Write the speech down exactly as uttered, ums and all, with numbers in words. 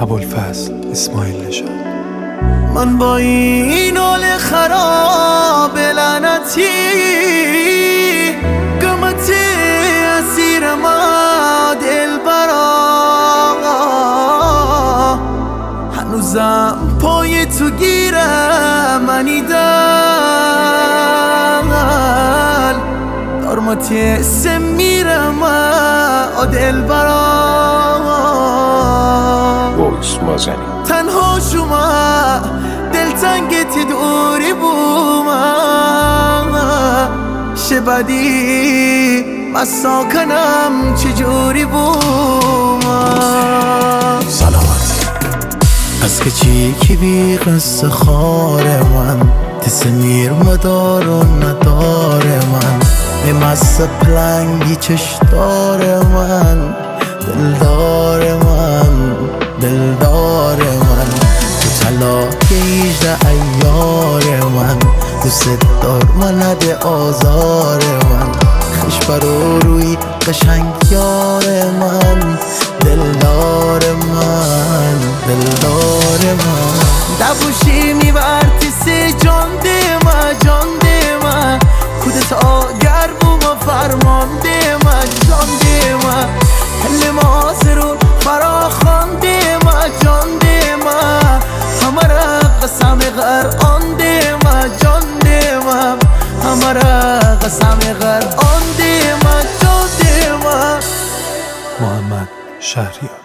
ابوالفضل اسماعیل نژاد. من با این حال خراب لعنتی قمتی اسیر ما دلبرا، هنوزم پای تو گیرم منی دل دارماتی سمیرم آ دلبرا. وایس مازنی تنها شما دلتنگت دوری بوما شبدی مساکنم چجوری بوما. سلامت از که چی کی بی قصه خار من تسمیر مدار و ندار من بمس پلنگی چشدار من دلدار من دلدار من تو طلا یجده ایار من دوست دار من نده آزار من خش برو روی قشنگ یار من دلدار من دلدار من دبوشی میبرتی سی جان دیما جان دیما کودت آگر بوما فرمان دیما جان دیما هلی مازرون فرا خانده ما جان ده ما همرا قسم غر آن ده ما جان ده ما همرا قسم غر آن ده ما جان ده ما. محمد شهریار.